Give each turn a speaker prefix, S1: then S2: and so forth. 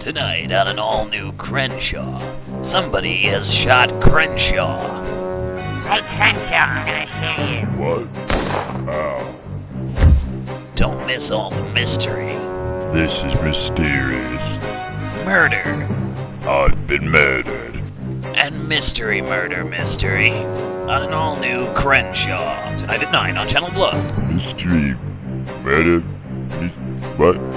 S1: Tonight on an all-new Crenshaw, somebody has shot Crenshaw.
S2: Hey, Crenshaw, I'm gonna shoot you.
S3: What? How?
S1: Don't miss all the mystery.
S3: This is mysterious.
S1: Murder.
S3: I've been murdered.
S1: And mystery mystery. On an all-new Crenshaw. Tonight at 9 on Channel Blood.
S3: Mystery. Murder. What?